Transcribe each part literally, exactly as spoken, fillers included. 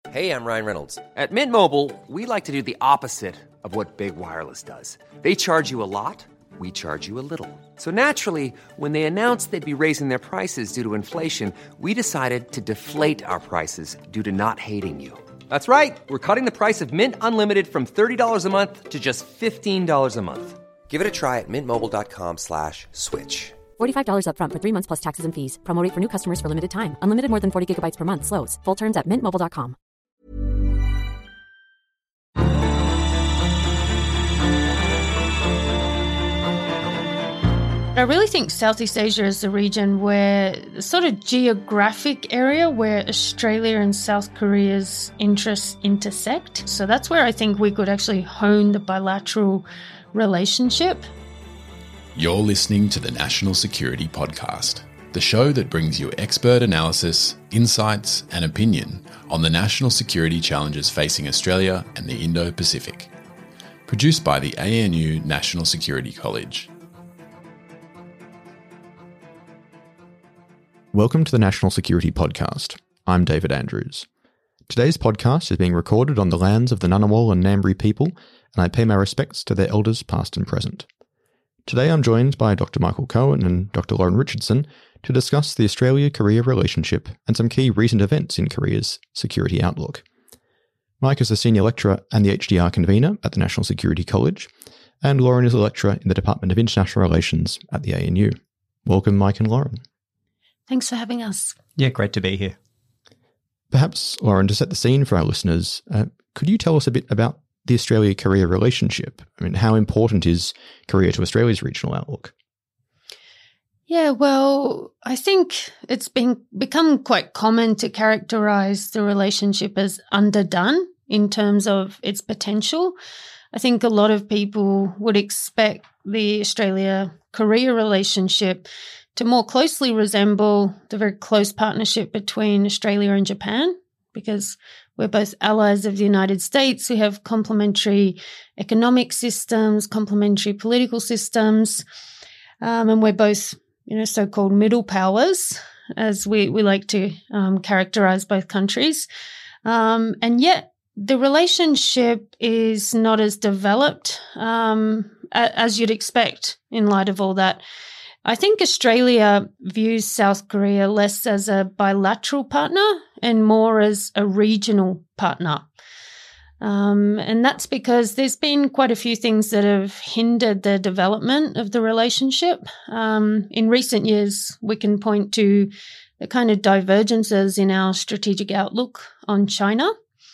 Hey, I'm Ryan Reynolds. At Mint Mobile, we like to do the opposite of what Big Wireless does. They charge you a lot, we charge you a little. So naturally, when they announced they'd be raising their prices due to inflation, we decided to deflate our prices due to not hating you. That's right. We're cutting the price of Mint Unlimited from thirty dollars a month to just fifteen dollars a month. Give it a try at mintmobile.com slash switch. forty-five dollars up front for three months plus taxes and fees. Promo rate for new customers for limited time. Unlimited more than forty gigabytes per month. Slows full terms at mint mobile dot com. I really think Southeast Asia is the region where the sort of geographic area where Australia and South Korea's interests intersect. So that's where I think we could actually hone the bilateral relationship. You're listening to the National Security Podcast, the show that brings you expert analysis, insights, and opinion on the national security challenges facing Australia and the Indo-Pacific. Produced by the A N U National Security College. Welcome to the National Security Podcast. I'm David Andrews. Today's podcast is being recorded on the lands of the Ngunnawal and Ngambri people, and I pay my respects to their elders past and present. Today I'm joined by Doctor Michael Cohen and Doctor Lauren Richardson to discuss the Australia-Korea relationship and some key recent events in Korea's security outlook. Mike is a senior lecturer and the H D R convener at the National Security College, and Lauren is a lecturer in the Department of International Relations at the A N U. Welcome, Mike and Lauren. Thanks for having us. Yeah, great to be here. Perhaps, Lauren, to set the scene for our listeners, uh, could you tell us a bit about the Australia-Korea relationship? I mean, how important is Korea to Australia's regional outlook? Yeah, well, I think it's been become quite common to characterize the relationship as underdone in terms of its potential. I think a lot of people would expect the Australia-Korea relationship to more closely resemble the very close partnership between Australia and Japan, because we're both allies of the United States who have complementary economic systems, complementary political systems, um, and we're both, you know, so-called middle powers, as we, we like to um, characterize both countries. Um, and yet the relationship is not as developed um, as you'd expect in light of all that. I think Australia views South Korea less as a bilateral partner and more as a regional partner. Um, and that's because there's been quite a few things that have hindered the development of the relationship. Um, in recent years, we can point to the kind of divergences in our strategic outlook on China.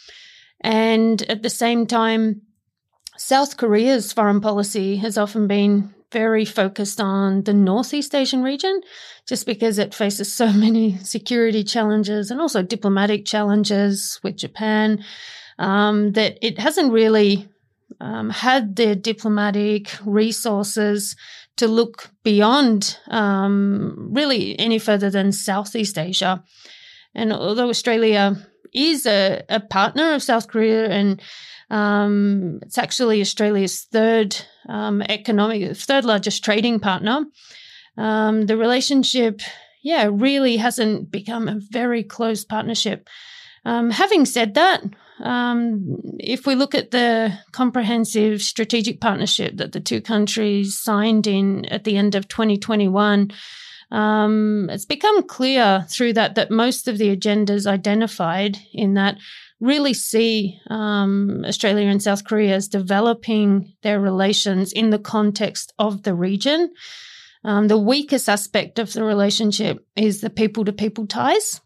And at the same time, South Korea's foreign policy has often been very focused on the Northeast Asian region, just because it faces so many security challenges and also diplomatic challenges with Japan, um, that it hasn't really um, had the diplomatic resources to look beyond um, really any further than Southeast Asia. And although Australia is a, a partner of South Korea, and um, it's actually Australia's third um, economic, third largest trading partner, um, the relationship, yeah, really hasn't become a very close partnership. Um, having said that, um, if we look at the comprehensive strategic partnership that the two countries signed in at the end of twenty twenty-one, um, it's become clear through that that most of the agendas identified in that really see um, Australia and South Korea as developing their relations in the context of the region. Um, the weakest aspect of the relationship is the people-to-people ties.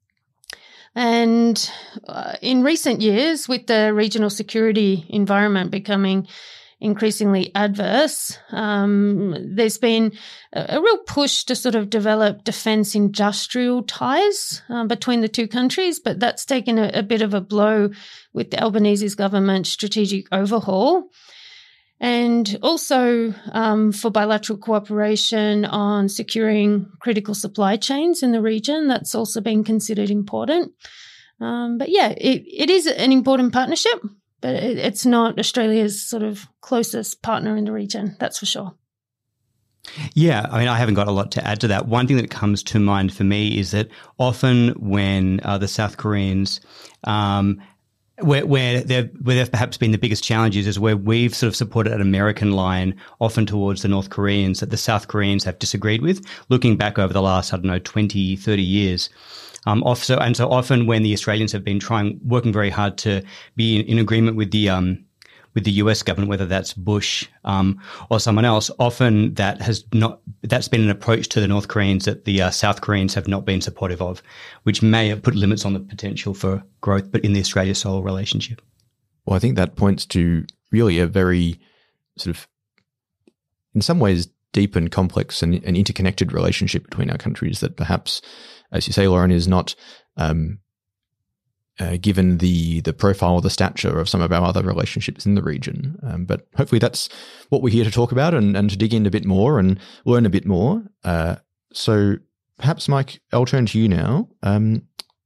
And uh, in recent years, with the regional security environment becoming increasingly adverse, um, there's been a, a real push to sort of develop defence industrial ties um, between the two countries, but that's taken a, a bit of a blow with the Albanese's government strategic overhaul. And also um, for bilateral cooperation on securing critical supply chains in the region, that's also been considered important. Um, but yeah, it, it is an important partnership, but it, it's not Australia's sort of closest partner in the region, that's for sure. Yeah, I mean, I haven't got a lot to add to that. One thing that comes to mind for me is that often when uh, the South Koreans um, Where, where, there, where there have perhaps been the biggest challenges is where we've sort of supported an American line, often towards the North Koreans, that the South Koreans have disagreed with, looking back over the last, I don't know, twenty, thirty years. Um, also, and so often when the Australians have been trying, working very hard to be in, in agreement with the um, with the U S government, whether that's Bush um, or someone else, often that has not, that's been an approach to the North Koreans that the uh, South Koreans have not been supportive of, which may have put limits on the potential for growth, but in the Australia-Seoul relationship. Well, I think that points to really a very sort of, in some ways, deep and complex and, and interconnected relationship between our countries that perhaps, as you say, Lauren, is not um, Uh, given the the profile or the stature of some of our other relationships in the region. Um, but hopefully that's what we're here to talk about and, and to dig in a bit more and learn a bit more. Uh, so perhaps, Mike, I'll turn to you now. Um,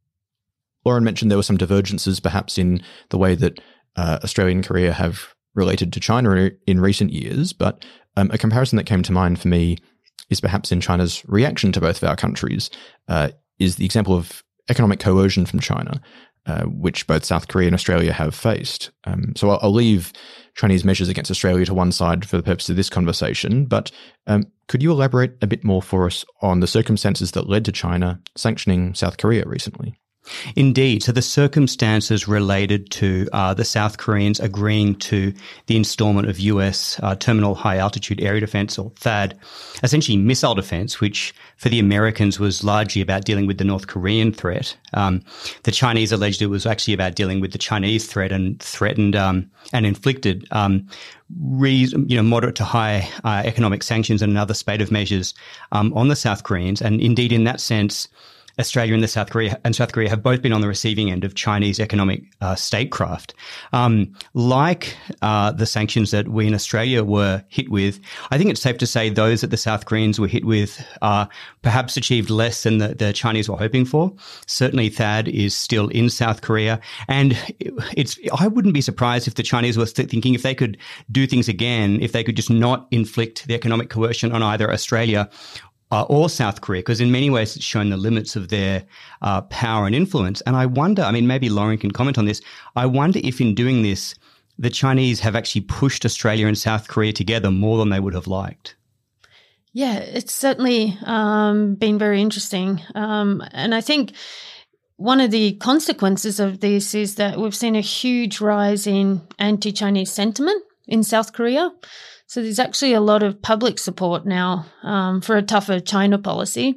Lauren mentioned there were some divergences perhaps in the way that uh, Australia and Korea have related to China in recent years, but um, a comparison that came to mind for me is perhaps in China's reaction to both of our countries, uh, is the example of economic coercion from China. Uh, which both South Korea and Australia have faced. Um, so I'll, I'll leave Chinese measures against Australia to one side for the purpose of this conversation, but um, could you elaborate a bit more for us on the circumstances that led to China sanctioning South Korea recently? Indeed. So the circumstances related to uh, the South Koreans agreeing to the installment of U S uh, Terminal High Altitude Area Defense, or THAAD, essentially missile defense, which for the Americans was largely about dealing with the North Korean threat. Um, the Chinese alleged it was actually about dealing with the Chinese threat and threatened um, and inflicted um, re- you know, moderate to high uh, economic sanctions and another spate of measures um, on the South Koreans. And indeed, in that sense, Australia and the South Korea and South Korea have both been on the receiving end of Chinese economic uh, statecraft. Um, like uh, the sanctions that we in Australia were hit with, I think it's safe to say those that the South Koreans were hit with uh, perhaps achieved less than the, the Chinese were hoping for. Certainly, THAAD is still in South Korea, and it's. I wouldn't be surprised if the Chinese were thinking if they could do things again, if they could just not inflict the economic coercion on either Australia Uh, or South Korea, because in many ways it's shown the limits of their uh, power and influence. And I wonder, I mean, maybe Lauren can comment on this, I wonder if in doing this, the Chinese have actually pushed Australia and South Korea together more than they would have liked. Yeah, it's certainly um, been very interesting. Um, and I think one of the consequences of this is that we've seen a huge rise in anti-Chinese sentiment in South Korea. So there's actually a lot of public support now um, for a tougher China policy.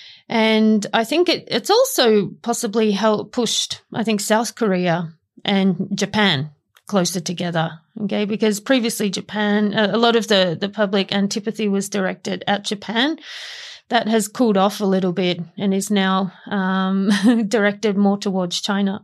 And I think it, it's also possibly helped pushed, I think, South Korea and Japan closer together, okay? Because previously Japan, a, a lot of the, the public antipathy was directed at Japan. That has cooled off a little bit and is now um, directed more towards China.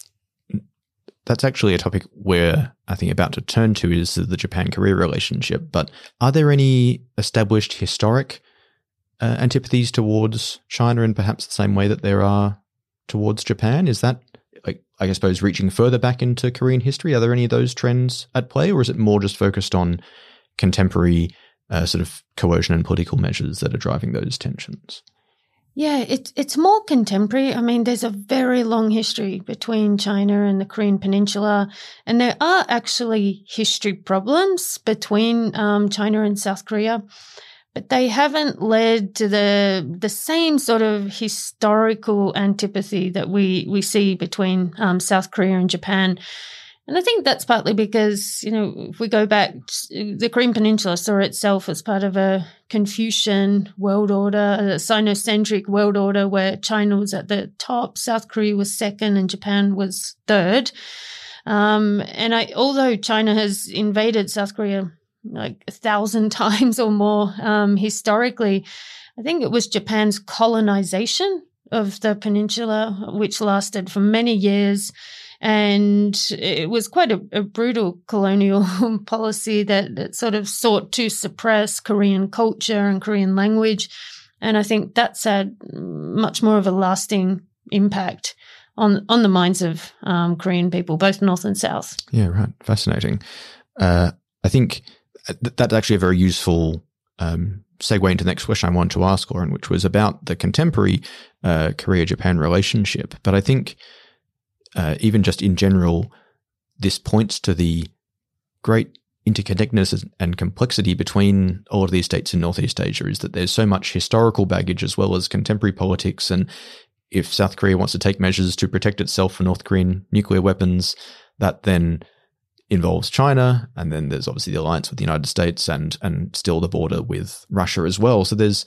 That's actually a topic we're, I think, about to turn to, is the Japan-Korea relationship. But are there any established historic uh, antipathies towards China in perhaps the same way that there are towards Japan? Is that, like, I suppose, reaching further back into Korean history? Are there any of those trends at play, or is it more just focused on contemporary uh, sort of coercion and political measures that are driving those tensions? Yeah, it's it's more contemporary. I mean, there's a very long history between China and the Korean Peninsula, and there are actually history problems between um, China and South Korea, but they haven't led to the the same sort of historical antipathy that we we see between um, South Korea and Japan. And I think that's partly because, you know, if we go back, the Korean Peninsula saw itself as part of a Confucian world order, a Sinocentric world order where China was at the top, South Korea was second, and Japan was third. Um, and I, although China has invaded South Korea like a thousand times or more um, historically, I think it was Japan's colonization of the peninsula, which lasted for many years. And it was quite a, a brutal colonial policy that, that sort of sought to suppress Korean culture and Korean language. And I think that's had much more of a lasting impact on on the minds of um, Korean people, both North and South. Yeah, right. Fascinating. Uh, I think th- that's actually a very useful um, segue into the next question I wanted to ask, Lauren, which was about the contemporary uh, Korea-Japan relationship. But I think uh, even just in general, this points to the great interconnectedness and complexity between all of these states in Northeast Asia, is that there's so much historical baggage as well as contemporary politics. And if South Korea wants to take measures to protect itself from North Korean nuclear weapons, that then involves China. And then there's obviously the alliance with the United States and and still the border with Russia as well. So there's,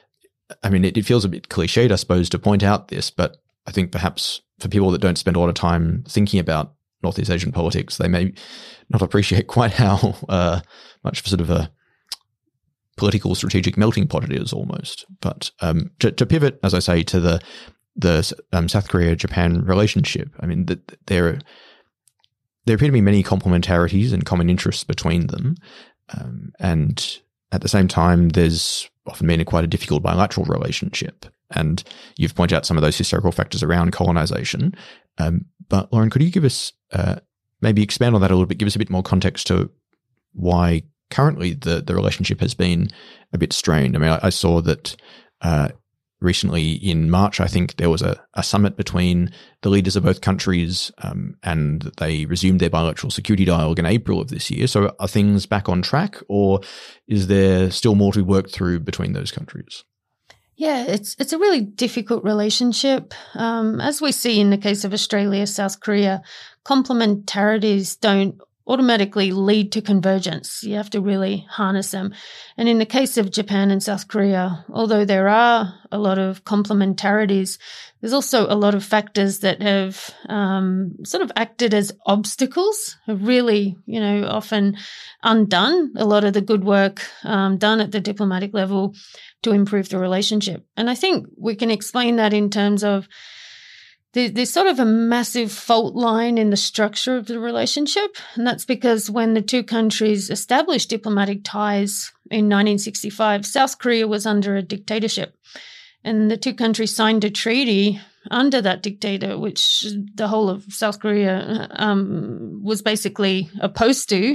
I mean, it, it feels a bit cliched, I suppose, to point out this, but I think perhaps for people that don't spend a lot of time thinking about Northeast Asian politics, they may not appreciate quite how uh, much of sort of a political strategic melting pot it is almost. But um, to, to pivot, as I say, to the the um, South Korea-Japan relationship, I mean, the, there there appear to be many complementarities and common interests between them, um, and at the same time, there's often been a quite a difficult bilateral relationship. And you've pointed out some of those historical factors around colonization. Um, but Lauren, could you give us, uh, maybe expand on that a little bit, give us a bit more context to why currently the, the relationship has been a bit strained? I mean, I, I saw that uh, recently in March, I think there was a, a summit between the leaders of both countries, um, and they resumed their bilateral security dialogue in April of this year. So are things back on track, or is there still more to be worked through between those countries? Yeah, it's it's a really difficult relationship. Um, as we see in the case of Australia, South Korea, complementarities don't automatically lead to convergence. You have to really harness them. And in the case of Japan and South Korea, although there are a lot of complementarities, there's also a lot of factors that have um, sort of acted as obstacles, have really, you know, often undone a lot of the good work um, done at the diplomatic level to improve the relationship. And I think we can explain that in terms of there's sort of a massive fault line in the structure of the relationship. And that's because when the two countries established diplomatic ties in nineteen sixty-five, South Korea was under a dictatorship. And the two countries signed a treaty under that dictator, which the whole of South Korea um, was basically opposed to,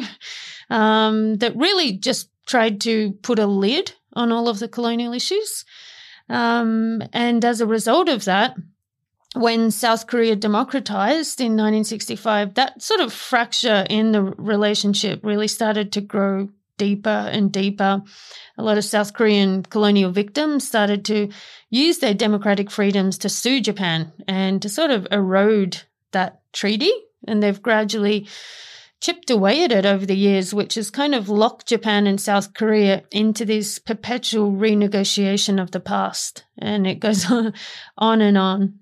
um, that really just tried to put a lid on all of the colonial issues. Um, and as a result of that, when South Korea democratized in nineteen sixty-five, that sort of fracture in the relationship really started to grow deeper and deeper. A lot of South Korean colonial victims started to use their democratic freedoms to sue Japan and to sort of erode that treaty. And they've gradually chipped away at it over the years, which has kind of locked Japan and South Korea into this perpetual renegotiation of the past. And it goes on, on and on.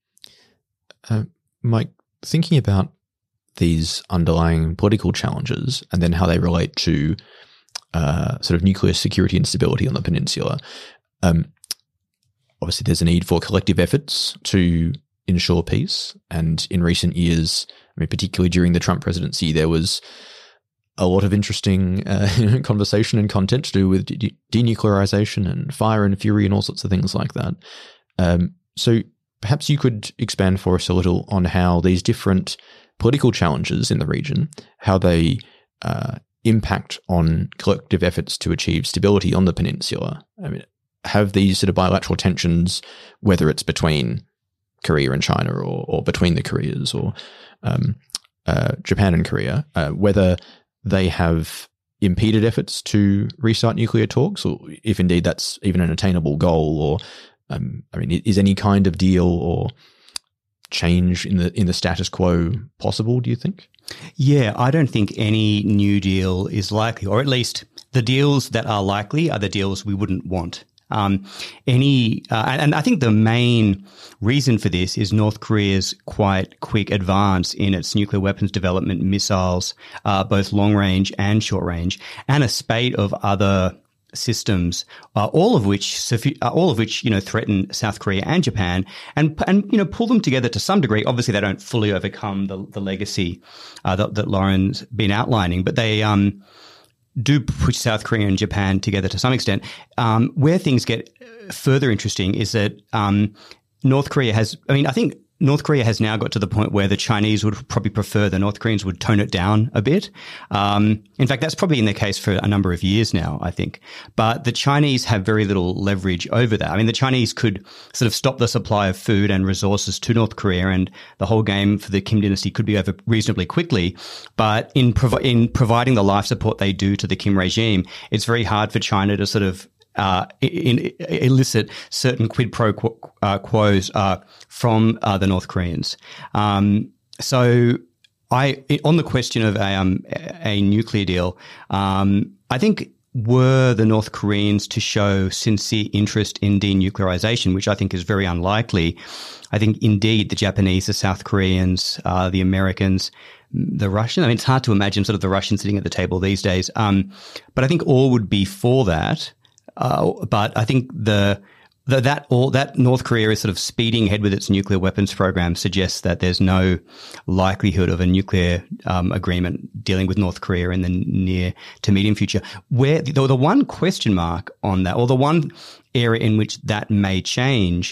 Uh, Mike, thinking about these underlying political challenges and then how they relate to uh, sort of nuclear security and stability on the peninsula, um, obviously there's a need for collective efforts to ensure peace. And in recent years, I mean, particularly during the Trump presidency, there was a lot of interesting uh, conversation and content to do with de- denuclearization and fire and fury and all sorts of things like that. Um, so perhaps you could expand for us a little on how these different political challenges in the region, how they uh, impact on collective efforts to achieve stability on the peninsula. I mean, have these sort of bilateral tensions, whether it's between Korea and China or, or between the Koreas or um, uh, Japan and Korea, uh, whether they have impeded efforts to restart nuclear talks, or if indeed that's even an attainable goal, or Um, I mean, is any kind of deal or change in the in the status quo possible, do you think? Yeah, I don't think any new deal is likely, or at least the deals that are likely are the deals we wouldn't want. Um, any, uh, and, and I think the main reason for this is North Korea's quite quick advance in its nuclear weapons development, missiles, uh, both long range and short range, and a spate of other systems, uh, all of which, uh, all of which, you know, threaten South Korea and Japan, and and you know, pull them together to some degree. Obviously, they don't fully overcome the the legacy uh, that, that Lauren's been outlining, but they um do push South Korea and Japan together to some extent. Um, where things get further interesting is that um, North Korea has, I mean, I think North Korea has now got to the point where the Chinese would probably prefer the North Koreans would tone it down a bit. Um, in fact, that's probably in the case for a number of years now, I think. But the Chinese have very little leverage over that. I mean, the Chinese could sort of stop the supply of food and resources to North Korea, and the whole game for the Kim dynasty could be over reasonably quickly. But in, prov- in providing the life support they do to the Kim regime, it's very hard for China to sort of Uh, in, in, elicit certain quid pro quo, uh, quos uh, from uh, the North Koreans. Um, so, I on the question of a, um, a nuclear deal, um, I think were the North Koreans to show sincere interest in denuclearization, which I think is very unlikely, I think indeed the Japanese, the South Koreans, uh, the Americans, the Russians. I mean, it's hard to imagine sort of the Russians sitting at the table these days, um, but I think all would be for that. Uh, but I think the, the that all that North Korea is sort of speeding ahead with its nuclear weapons program suggests that there's no likelihood of a nuclear um, agreement dealing with North Korea in the near to medium future. Where the, the one question mark on that, or the one area in which that may change,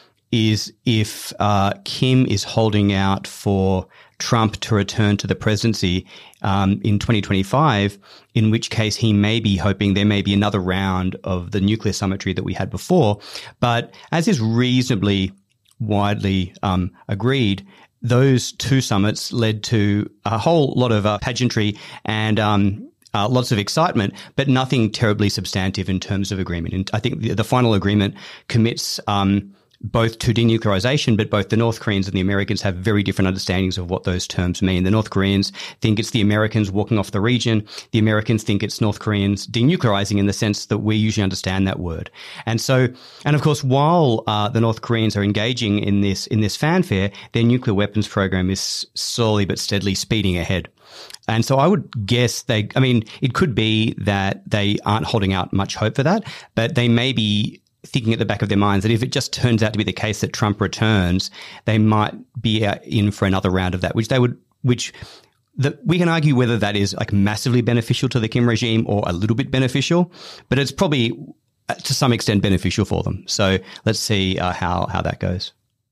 is if uh, Kim is holding out for Trump to return to the presidency um, in twenty twenty-five, in which case he may be hoping there may be another round of the nuclear summitry that we had before. But as is reasonably widely um, agreed, those two summits led to a whole lot of uh, pageantry and um, uh, lots of excitement, but nothing terribly substantive in terms of agreement. And I think the, the final agreement commits um, both to denuclearization, but both the North Koreans and the Americans have very different understandings of what those terms mean. The North Koreans think it's the Americans walking off the region. The Americans think it's North Koreans denuclearizing in the sense that we usually understand that word. And so, and of course, while uh, the North Koreans are engaging in this in this fanfare, their nuclear weapons program is slowly but steadily speeding ahead. And so I would guess they, I mean, it could be that they aren't holding out much hope for that, but they may be thinking at the back of their minds that if it just turns out to be the case that Trump returns, they might be in for another round of that, which they would, which the, we can argue whether that is like massively beneficial to the Kim regime or a little bit beneficial, but it's probably to some extent beneficial for them. So let's see uh, how, how that goes.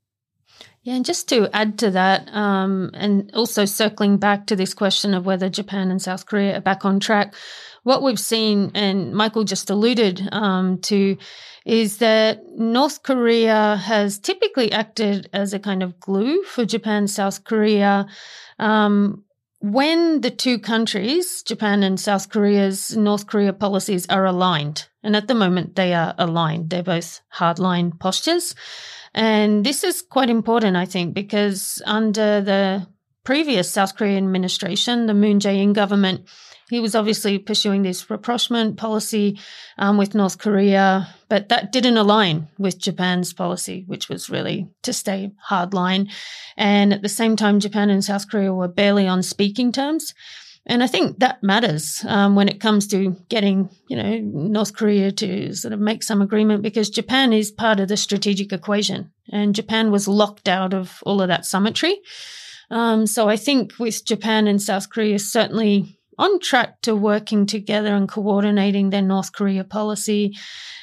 Yeah, and just to add to that, um, and also circling back to this question of whether Japan and South Korea are back on track, what we've seen, and Michael just alluded um, to, is that North Korea has typically acted as a kind of glue for Japan, South Korea. Um, when the two countries, Japan and South Korea's North Korea policies are aligned, and at the moment they are aligned, they're both hardline postures. And this is quite important, I think, because under the previous South Korean administration, the Moon Jae-in government, he was obviously pursuing this rapprochement policy um, with North Korea, but that didn't align with Japan's policy, which was really to stay hardline. And at the same time, Japan and South Korea were barely on speaking terms. And I think that matters um, when it comes to getting, you know, North Korea to sort of make some agreement, because Japan is part of the strategic equation, and Japan was locked out of all of that summitry. Um, so I think with Japan and South Korea certainly on track to working together and coordinating their North Korea policy.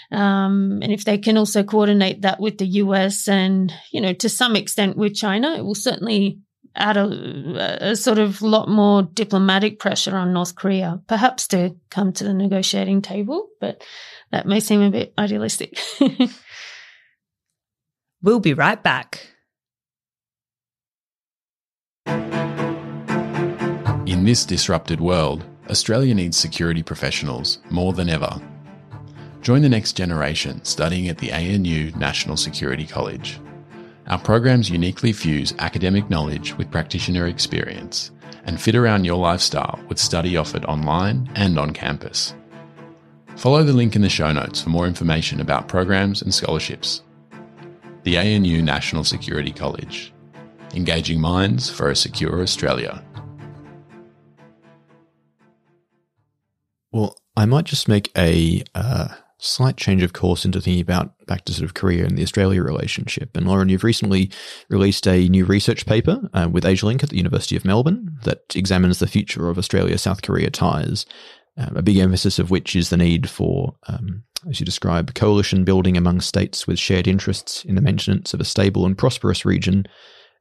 Um, and if they can also coordinate that with the U S and, you know, to some extent with China, it will certainly add a, a sort of lot more diplomatic pressure on North Korea, perhaps to come to the negotiating table, but that may seem a bit idealistic. We'll be right back. In this disrupted world, Australia needs security professionals more than ever. Join the next generation studying at the A N U National Security College. Our programs uniquely fuse academic knowledge with practitioner experience and fit around your lifestyle with study offered online and on campus. Follow the link in the show notes for more information about programs and scholarships. The A N U National Security College. Engaging minds for a secure Australia. Well, I might just make a uh, slight change of course into thinking about back to sort of Korea and the Australia relationship. And Lauren, you've recently released a new research paper uh, with AsiaLink at the University of Melbourne that examines the future of Australia-South Korea ties, um, a big emphasis of which is the need for, um, as you describe, coalition building among states with shared interests in the maintenance of a stable and prosperous region,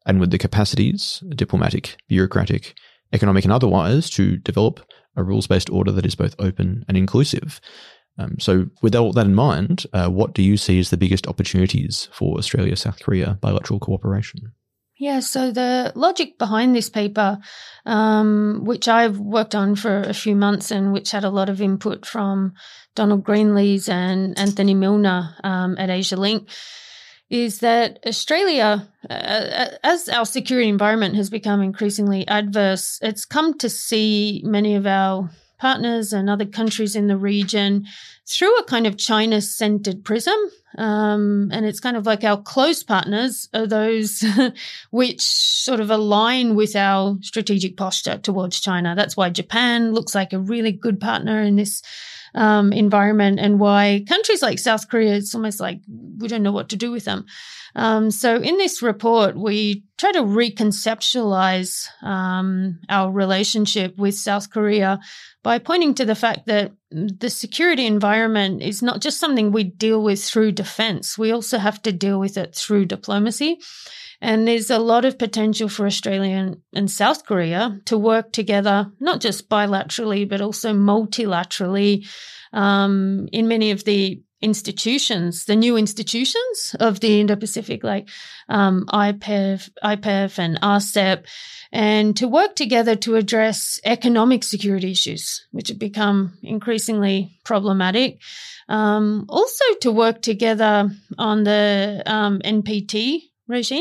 and with the capacities, diplomatic, bureaucratic, economic and otherwise, to develop a rules-based order that is both open and inclusive. Um, so with all that in mind, uh, what do you see as the biggest opportunities for Australia-South Korea bilateral cooperation? Yeah, so the logic behind this paper, um, which I've worked on for a few months and which had a lot of input from Donald Greenlees and Anthony Milner um, at AsiaLink, is that Australia, uh, as our security environment has become increasingly adverse, it's come to see many of our partners and other countries in the region through a kind of China-centered prism. Um, and it's kind of like our close partners are those which sort of align with our strategic posture towards China. That's why Japan looks like a really good partner in this um, environment, and why countries like South Korea, it's almost like we don't know what to do with them. Um, so in this report, we try to reconceptualize um, our relationship with South Korea by pointing to the fact that the security environment is not just something we deal with through defense. We also have to deal with it through diplomacy. And there's a lot of potential for Australia and, and South Korea to work together, not just bilaterally, but also multilaterally um, in many of the institutions, the new institutions of the Indo-Pacific, like um, I P E F, I P E F and R C E P, and to work together to address economic security issues, which have become increasingly problematic. Um, also to work together on the um, N P T regime.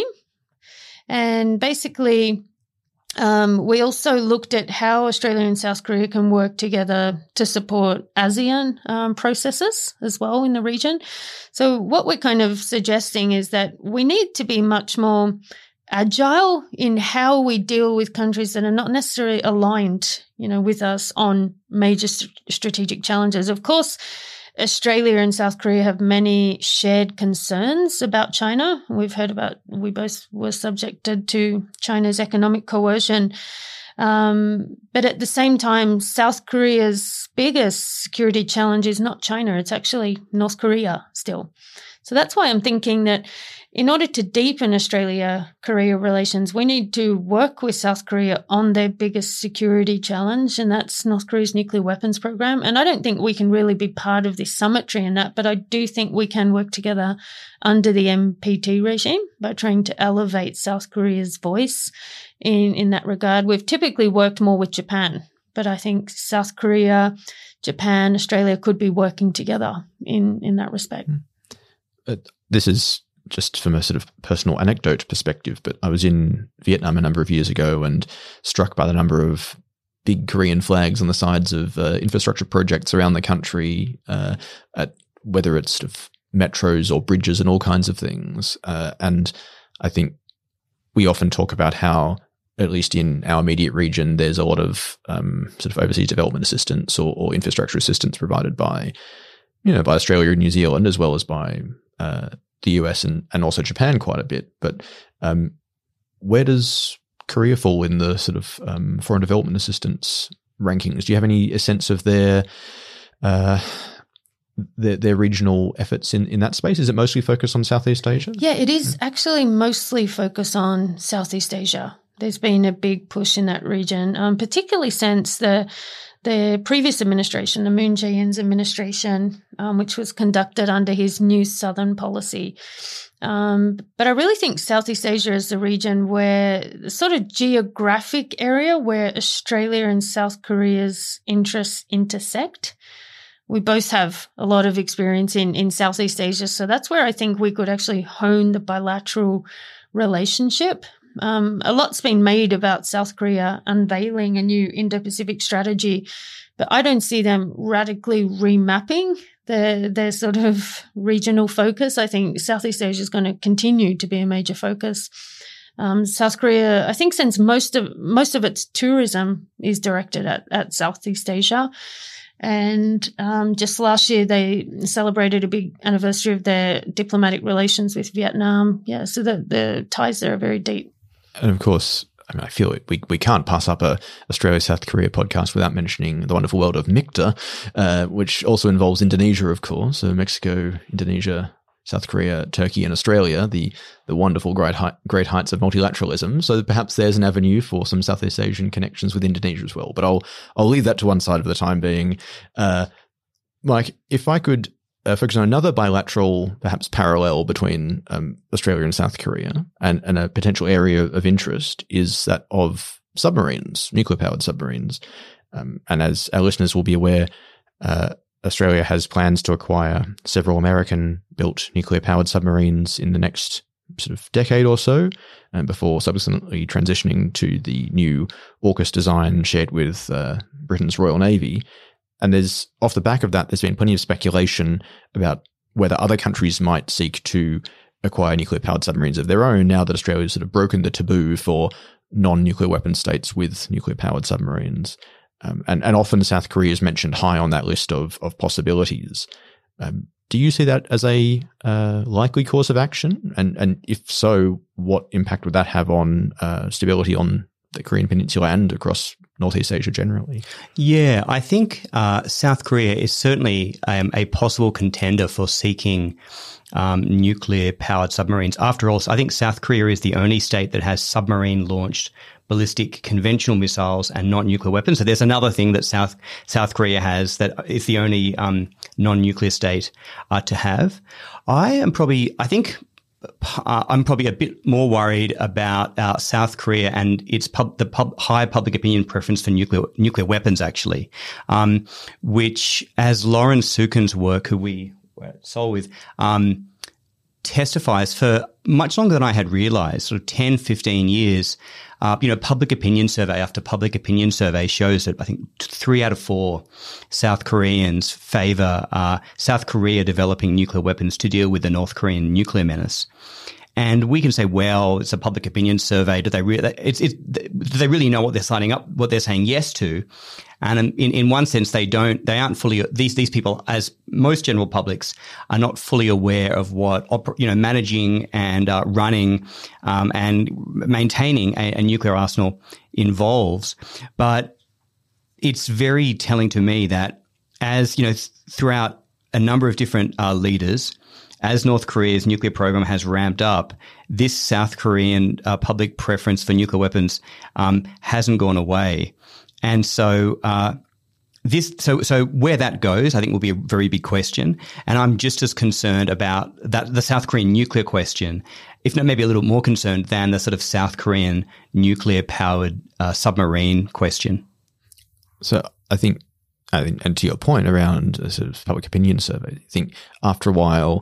And basically, Um, we also looked at how Australia and South Korea can work together to support ASEAN um, processes as well in the region. So what we're kind of suggesting is that we need to be much more agile in how we deal with countries that are not necessarily aligned, you know, with us on major st- strategic challenges. Of course, Australia and South Korea have many shared concerns about China. We've heard about, we both were subjected to China's economic coercion. Um, but at the same time, South Korea's biggest security challenge is not China. It's actually North Korea still. So that's why I'm thinking that in order to deepen Australia-Korea relations, we need to work with South Korea on their biggest security challenge, and that's North Korea's nuclear weapons program. And I don't think we can really be part of this symmetry in that, but I do think we can work together under the N P T regime by trying to elevate South Korea's voice in, in that regard. We've typically worked more with Japan, but I think South Korea, Japan, Australia could be working together in, in that respect. Uh, this is just from a sort of personal anecdote perspective, but I was in Vietnam a number of years ago and struck by the number of big Korean flags on the sides of uh, infrastructure projects around the country, uh, at whether it's sort of metros or bridges and all kinds of things. Uh, and I think we often talk about how, at least in our immediate region, there's a lot of um, sort of overseas development assistance or, or infrastructure assistance provided by, you know, by Australia and New Zealand, as well as by uh, the U S and, and also Japan quite a bit. But um, where does Korea fall in the sort of um, foreign development assistance rankings? Do you have any sense of their uh, their, their regional efforts in, in that space? Is it mostly focused on Southeast Asia? Yeah, it is actually mostly focused on Southeast Asia. There's been a big push in that region, um, particularly since the the previous administration, the Moon Jae-in's administration, um, which was conducted under his New Southern policy. Um, but I really think Southeast Asia is the region where the sort of geographic area where Australia and South Korea's interests intersect. We both have a lot of experience in, in Southeast Asia, so that's where I think we could actually hone the bilateral relationship. Um, a lot's been made about South Korea unveiling a new Indo-Pacific strategy, but I don't see them radically remapping their, their sort of regional focus. I think Southeast Asia is going to continue to be a major focus. Um, South Korea, I think since most of, most of its tourism is directed at, at Southeast Asia. And um, just last year, they celebrated a big anniversary of their diplomatic relations with Vietnam. Yeah, so the, the ties there are very deep. And of course, I mean, I feel it, we we can't pass up a Australia-South Korea podcast without mentioning the wonderful world of MICTA, uh, which also involves Indonesia, of course. So Mexico, Indonesia, South Korea, Turkey, and Australia, the the wonderful great height, great heights of multilateralism. So perhaps there's an avenue for some Southeast Asian connections with Indonesia as well. But I'll I'll leave that to one side for the time being. Uh, Mike, if I could uh, focus on another bilateral, perhaps parallel between um, Australia and South Korea, and, and a potential area of interest is that of submarines, nuclear-powered submarines. Um, and as our listeners will be aware, uh, Australia has plans to acquire several American-built nuclear-powered submarines in the next sort of decade or so, and before subsequently transitioning to the new AUKUS design shared with uh, Britain's Royal Navy. And there's, off the back of that, there's been plenty of speculation about whether other countries might seek to acquire nuclear-powered submarines of their own now that Australia's sort of broken the taboo for non-nuclear weapon states with nuclear-powered submarines. Um, and, and often South Korea is mentioned high on that list of, of possibilities. Um, do you see that as a uh, likely course of action? And, and if so, what impact would that have on uh, stability on the Korean Peninsula and across Northeast Asia generally? Yeah, I think uh, South Korea is certainly um, a possible contender for seeking um, nuclear-powered submarines. After all, I think South Korea is the only state that has submarine-launched ballistic conventional missiles and not nuclear weapons. So there's another thing that South South Korea has that is the only um, non-nuclear state uh, to have. I am probably, I think, uh, I'm probably a bit more worried about uh, South Korea and its pub, the pub, high public opinion preference for nuclear nuclear weapons, actually, um, which, as Lauren Sukin's work, who we were at Seoul with, um, testifies for much longer than I had realized, sort of ten, fifteen years. Uh, you know, public opinion survey after public opinion survey shows that I think three out of four South Koreans favor uh, South Korea developing nuclear weapons to deal with the North Korean nuclear menace. And we can say, well, it's a public opinion survey. Do they really? It's, it's, do they really know what they're signing up? What they're saying yes to? And in, in one sense, they don't. They aren't fully. These these people, as most general publics, are not fully aware of what you know managing and uh, running um, and maintaining a, a nuclear arsenal involves. But it's very telling to me that as you know, th- throughout a number of different uh, leaders. As North Korea's nuclear program has ramped up, this South Korean uh, public preference for nuclear weapons um, hasn't gone away, and so uh, this, so so where that goes, I think, will be a very big question. And I'm just as concerned about that the South Korean nuclear question, if not maybe a little more concerned than the sort of South Korean nuclear-powered uh, submarine question. So I think. I think, and to your point around a sort of public opinion survey, I think after a while,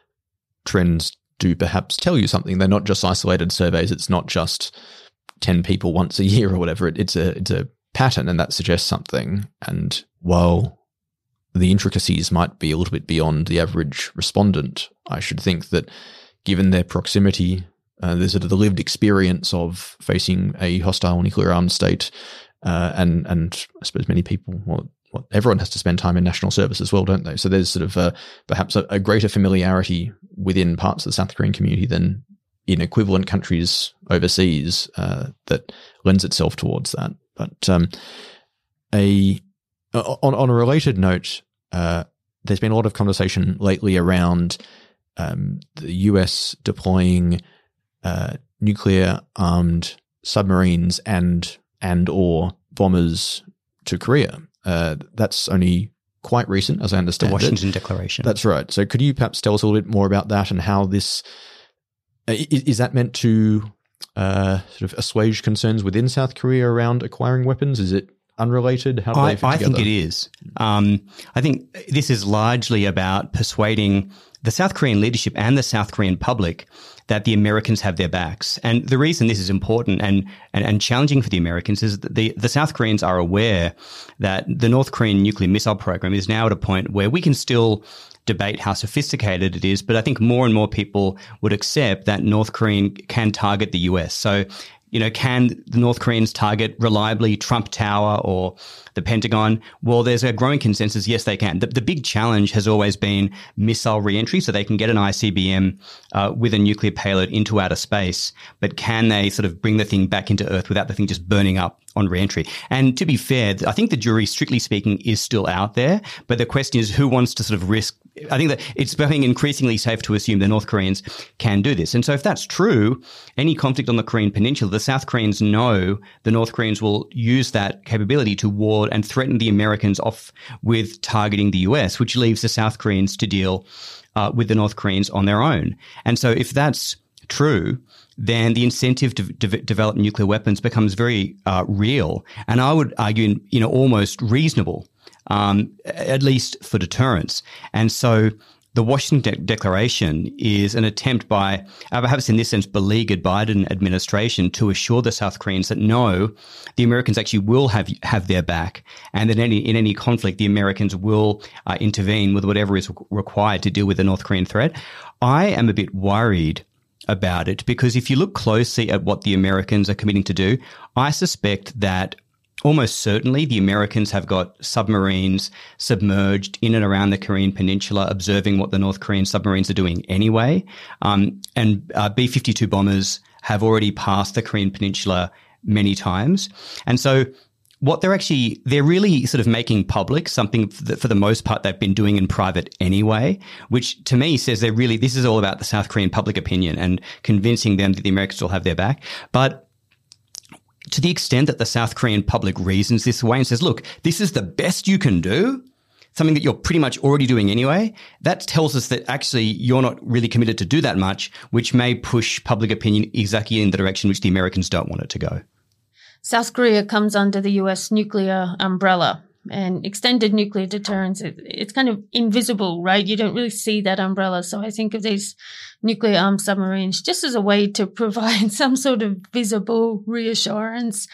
trends do perhaps tell you something. They're not just isolated surveys. It's not just ten people once a year or whatever. It, it's a it's a pattern, and that suggests something. And while the intricacies might be a little bit beyond the average respondent, I should think that given their proximity, uh, there's sort of the lived experience of facing a hostile nuclear armed state, uh, and and I suppose many people, well, Well, everyone has to spend time in national service as well, don't they? So there's sort of a, perhaps a, a greater familiarity within parts of the South Korean community than in equivalent countries overseas uh, that lends itself towards that. But um, a on, on a related note, uh, there's been a lot of conversation lately around um, the U S deploying uh, nuclear-armed submarines and and or bombers to Korea. Uh, that's only quite recent, as I understand the Washington it. Declaration. That's right. So could you perhaps tell us a little bit more about that and how this is, is that meant to uh, sort of assuage concerns within South Korea around acquiring weapons? Is it unrelated? How do I, they fit I together? think it is. Um, I think this is largely about persuading the South Korean leadership and the South Korean public that the Americans have their backs. And the reason this is important and, and, and challenging for the Americans is that the, the South Koreans are aware that the North Korean nuclear missile program is now at a point where we can still debate how sophisticated it is, but I think more and more people would accept that North Korea can target the U S. So, you know, can the North Koreans target reliably Trump Tower or the Pentagon? Well, there's a growing consensus, yes, they can. The, the big challenge has always been missile reentry, so they can get an I C B M uh, with a nuclear payload into outer space, but can they sort of bring the thing back into Earth without the thing just burning up on reentry? And to be fair, I think the jury, strictly speaking, is still out there, but the question is who wants to sort of risk I think that it's becoming increasingly safe to assume the North Koreans can do this. And so if that's true, any conflict on the Korean Peninsula, the South Koreans know the North Koreans will use that capability to ward and threaten the Americans off with targeting the U S, which leaves the South Koreans to deal uh, with the North Koreans on their own. And so if that's true, then the incentive to de- develop nuclear weapons becomes very uh, real. And I would argue, you know, almost reasonable. Um, at least for deterrence. And so the Washington De- Declaration is an attempt by, uh, perhaps in this sense, beleaguered Biden administration to assure the South Koreans that no, the Americans actually will have have their back, and that any in any conflict, the Americans will uh, intervene with whatever is required to deal with the North Korean threat. I am a bit worried about it because if you look closely at what the Americans are committing to do, I suspect that almost certainly the Americans have got submarines submerged in and around the Korean Peninsula, observing what the North Korean submarines are doing anyway. Um, and uh, B fifty-two bombers have already passed the Korean Peninsula many times. And so what they're actually, they're really sort of making public something that for the most part they've been doing in private anyway, which to me says they're really, this is all about the South Korean public opinion and convincing them that the Americans will have their back. But to the extent that the South Korean public reasons this way and says, look, this is the best you can do, something that you're pretty much already doing anyway, that tells us that actually you're not really committed to do that much, which may push public opinion exactly in the direction which the Americans don't want it to go. South Korea comes under the U S nuclear umbrella. And extended nuclear deterrence, it, it's kind of invisible, right? You don't really see that umbrella. So I think of these nuclear armed submarines just as a way to provide some sort of visible reassurance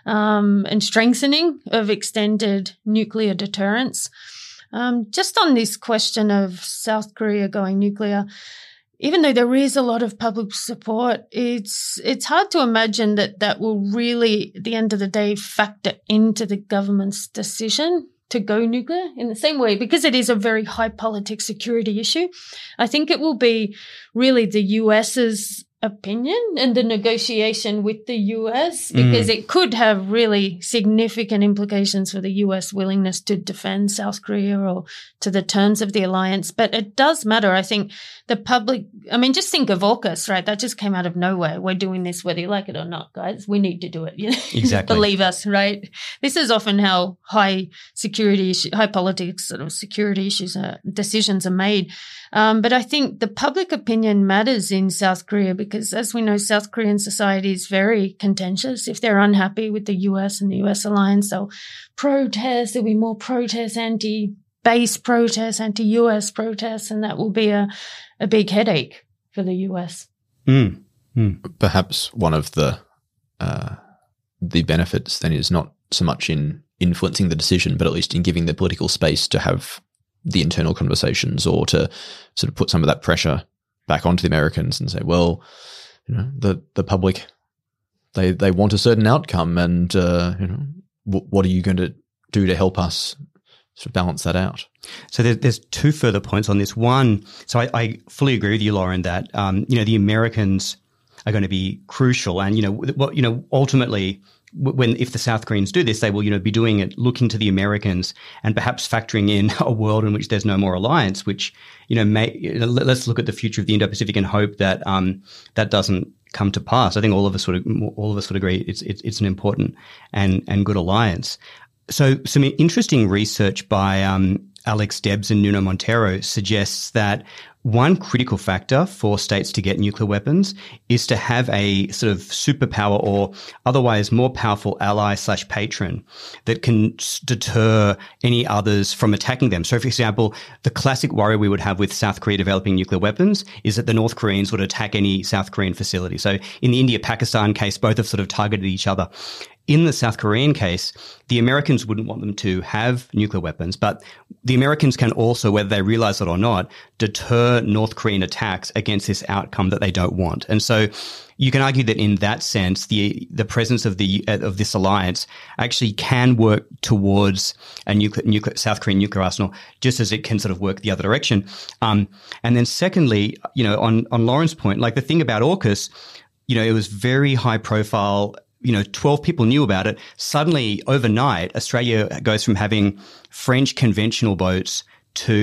um, and strengthening of extended nuclear deterrence. Um, just on this question of South Korea going nuclear, even though there is a lot of public support, it's it's hard to imagine that that will really, at the end of the day, factor into the government's decision to go nuclear in the same way, because it is a very high politics security issue. I think it will be really the US's opinion and the negotiation with the U S, because mm. it could have really significant implications for the U S willingness to defend South Korea or to the terms of the alliance. But it does matter. I think the public, I mean, just think of AUKUS, right? That just came out of nowhere. We're doing this whether you like it or not, guys. We need to do it. You know? Exactly. Believe us, right? This is often how high security, issue, high politics sort of security issues, are, decisions are made. Um, but I think the public opinion matters in South Korea because, as we know, South Korean society is very contentious. If they're unhappy with the U S and the U S alliance, they'll protest. There'll be more protests, anti-base protests, anti-U S protests, and that will be a, a big headache for the U S. Mm. Mm. Perhaps one of the uh, the benefits then is not so much in influencing the decision, but at least in giving the political space to have the internal conversations or to sort of put some of that pressure back onto the Americans and say, well, you know, the, the public, they, they want a certain outcome and, uh, you know, w- what are you going to do to help us sort of balance that out? So there, there's two further points on this. One, so I, I fully agree with you, Lauren, that, um, you know, the Americans are going to be crucial. And, you know, what, you know, ultimately, when if the South Koreans do this, they will, you know, be doing it, looking to the Americans and perhaps factoring in a world in which there's no more alliance, which, you know, may, you know, let's look at the future of the Indo-Pacific and hope that um, that doesn't come to pass. I think all of us would all of us would agree it's it's, it's an important and and good alliance. So some interesting research by um, Alex Debs and Nuno Montero suggests that one critical factor for states to get nuclear weapons is to have a sort of superpower or otherwise more powerful ally slash patron that can deter any others from attacking them. So, for example, the classic worry we would have with South Korea developing nuclear weapons is that the North Koreans would attack any South Korean facility. So in the India-Pakistan case, both have sort of targeted each other. In the South Korean case, the Americans wouldn't want them to have nuclear weapons, but the Americans can also, whether they realize it or not, deter North Korean attacks against this outcome that they don't want. And so you can argue that in that sense, the the presence of the of this alliance actually can work towards a nuclear, nuclear South Korean nuclear arsenal, just as it can sort of work the other direction. Um, and then secondly, you know, on on Lauren's point, like the thing about AUKUS, you know, it was very high profile. You know, twelve people knew about it. Suddenly, overnight, Australia goes from having French conventional boats to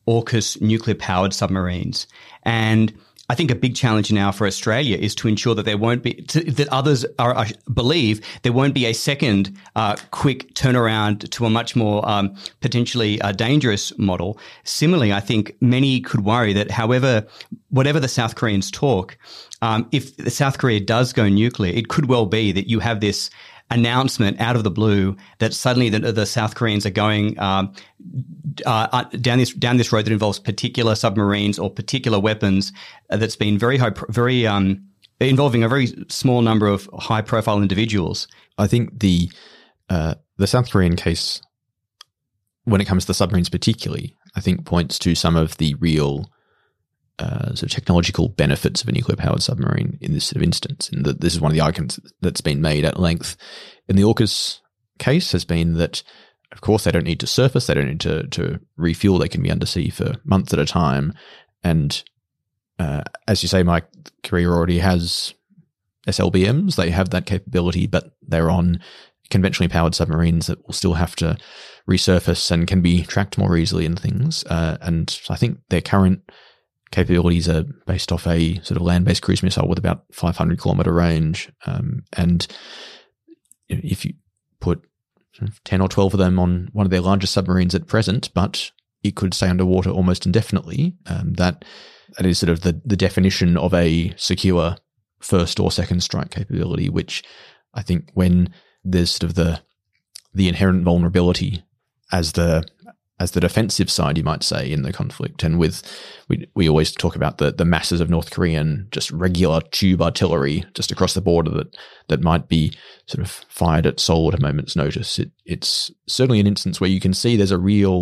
AUKUS nuclear-powered submarines. And I think a big challenge now for Australia is to ensure that there won't be, to, that others are, I believe there won't be a second uh, quick turnaround to a much more um, potentially uh, dangerous model. Similarly, I think many could worry that however, whatever the South Koreans talk, um, if the South Korea does go nuclear, it could well be that you have this announcement out of the blue that suddenly the, the South Koreans are going um, uh, down this down this road that involves particular submarines or particular weapons uh, that's been very high, very um, involving a very small number of high-profile individuals. I think the uh, the South Korean case, when it comes to the submarines particularly, I think points to some of the real Uh, sort of technological benefits of a nuclear-powered submarine in this sort of instance. And that this is one of the arguments that's been made at length in the AUKUS case has been that, of course, they don't need to surface, they don't need to, to refuel, they can be undersea for months at a time. And uh, as you say, Mike, Korea already has S L B Ms, they have that capability, but they're on conventionally powered submarines that will still have to resurface and can be tracked more easily and things. Uh, and I think their current capabilities are based off a sort of land-based cruise missile with about five hundred kilometer range. Um, and if you put ten or twelve of them on one of their largest submarines at present, but it could stay underwater almost indefinitely, um, that that is sort of the, the definition of a secure first or second strike capability, which I think when there's sort of the the inherent vulnerability as the as the defensive side, you might say, in the conflict. And with, we we always talk about the the masses of North Korean, just regular tube artillery just across the border that that might be sort of fired at Seoul at a moment's notice. It, it's certainly an instance where you can see there's a real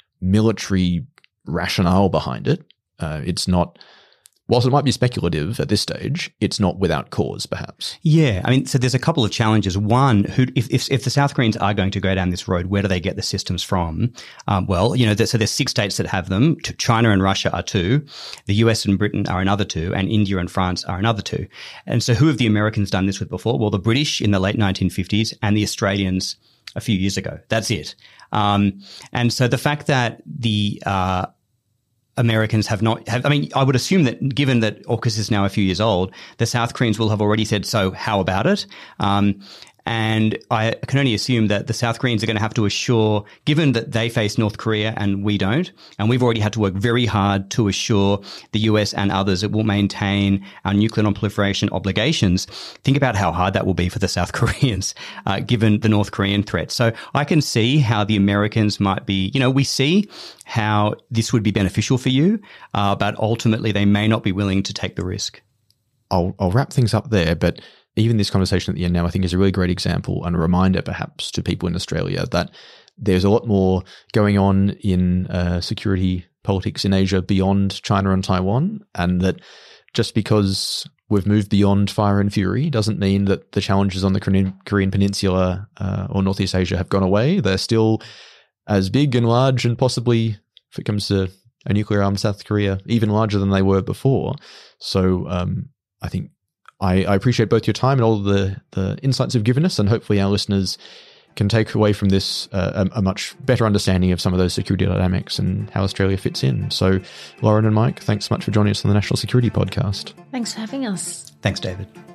military rationale behind it. Uh, it's not, whilst it might be speculative at this stage, it's not without cause, perhaps. Yeah. I mean, so there's a couple of challenges. One, who, if, if, if the South Koreans are going to go down this road, where do they get the systems from? Um, well, you know, so there's six states that have them. China and Russia are two. The U S and Britain are another two. And India and France are another two. And so who have the Americans done this with before? Well, the British in the late nineteen fifties and the Australians a few years ago. That's it. Um, and so the fact that the uh Americans have not have, I mean, I would assume that given that AUKUS is now a few years old, the South Koreans will have already said, so how about it? Um, and I can only assume that the South Koreans are going to have to assure, given that they face North Korea and we don't, and we've already had to work very hard to assure the U S and others that will maintain our nuclear non-proliferation obligations. Think about how hard that will be for the South Koreans, uh, given the North Korean threat. So I can see how the Americans might be, you know, we see how this would be beneficial for you, uh, but ultimately they may not be willing to take the risk. I'll, I'll wrap things up there, but even this conversation at the end now, I think, is a really great example and a reminder perhaps to people in Australia that there's a lot more going on in uh, security politics in Asia beyond China and Taiwan, and that just because we've moved beyond fire and fury doesn't mean that the challenges on the Korean, Korean Peninsula uh, or Northeast Asia have gone away. They're still as big and large and possibly, if it comes to a nuclear-armed South Korea, even larger than they were before. So um, I think I, I appreciate both your time and all the, the insights you've given us, and hopefully our listeners can take away from this uh, a, a much better understanding of some of those security dynamics and how Australia fits in. So, Lauren and Mike, thanks so much for joining us on the National Security Podcast. Thanks for having us. Thanks, David.